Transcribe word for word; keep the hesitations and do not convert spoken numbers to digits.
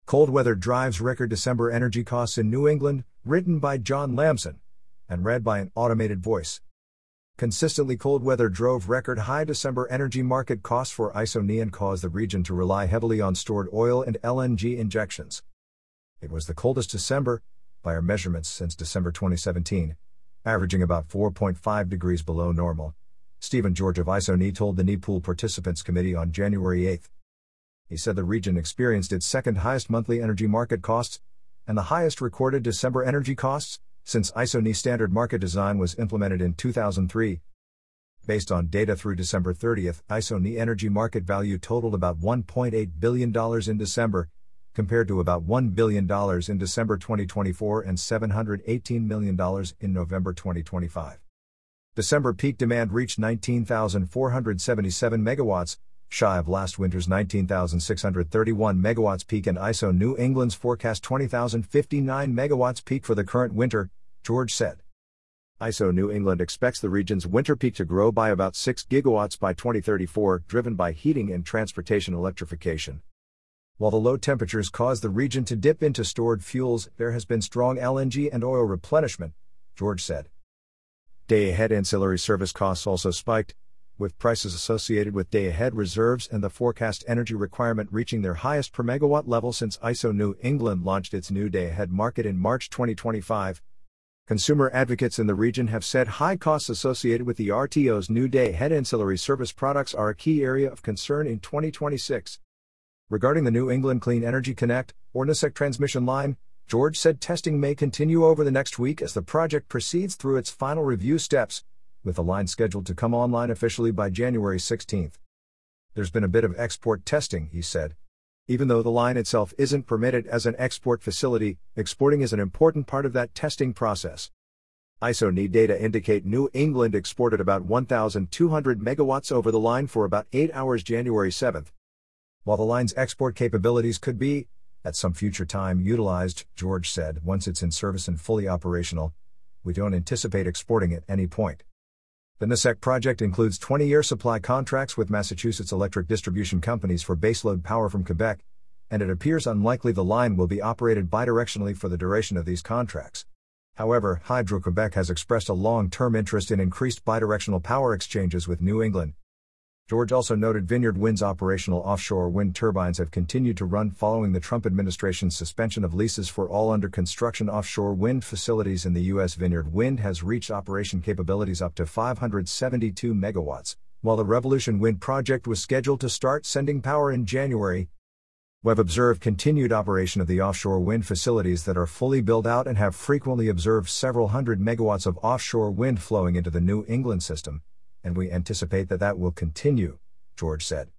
Cold Weather Drives Record December Energy Costs in New England, written by John Lamson and read by an automated voice. Consistently cold weather drove record high December energy market costs for ISONY and caused the region to rely heavily on stored oil and L N G injections. It was the coldest December, by our measurements, since December twenty seventeen, averaging about four point five degrees below normal, Stephen George of ISONY told the NEPool Participants Committee on January eighth. He said the region experienced its second highest monthly energy market costs, and the highest recorded December energy costs, since ISONY standard market design was implemented in two thousand three. Based on data through December thirtieth, ISONY energy market value totaled about one point eight billion dollars in December, compared to about one billion dollars in December twenty twenty-four and seven hundred eighteen million dollars in November twenty twenty-five. December peak demand reached nineteen thousand four hundred seventy-seven megawatts, shy of last winter's nineteen thousand six hundred thirty-one megawatts peak, and I S O New England's forecast twenty thousand fifty-nine megawatts peak for the current winter, George said. I S O New England expects the region's winter peak to grow by about six gigawatts by twenty thirty-four, driven by heating and transportation electrification. While the low temperatures caused the region to dip into stored fuels, there has been strong L N G and oil replenishment, George said. Day-ahead ancillary service costs also spiked, with prices associated with day-ahead reserves and the forecast energy requirement reaching their highest per megawatt level since I S O New England launched its new day-ahead market in March twenty twenty-five. Consumer advocates in the region have said high costs associated with the R T O's new day-ahead ancillary service products are a key area of concern in twenty twenty-six. Regarding the New England Clean Energy Connect, or NESEC transmission line, George said testing may continue over the next week as the project proceeds through its final review steps, with the line scheduled to come online officially by January sixteenth. There's been a bit of export testing, he said. Even though the line itself isn't permitted as an export facility, exporting is an important part of that testing process. ISONY data indicate New England exported about one thousand two hundred megawatts over the line for about eight hours January seventh. While the line's export capabilities could be, at some future time, utilized, George said, once it's in service and fully operational, we don't anticipate exporting at any point. The NESEC project includes twenty-year supply contracts with Massachusetts electric distribution companies for baseload power from Quebec, and it appears unlikely the line will be operated bidirectionally for the duration of these contracts. However, Hydro-Quebec has expressed a long-term interest in increased bidirectional power exchanges with New England. George also noted Vineyard Wind's operational offshore wind turbines have continued to run following the Trump administration's suspension of leases for all under-construction offshore wind facilities in the U S. Vineyard Wind has reached operation capabilities up to five hundred seventy-two megawatts, while the Revolution Wind project was scheduled to start sending power in January. We've observed continued operation of the offshore wind facilities that are fully built out and have frequently observed several hundred megawatts of offshore wind flowing into the New England system, and we anticipate that that will continue, George said.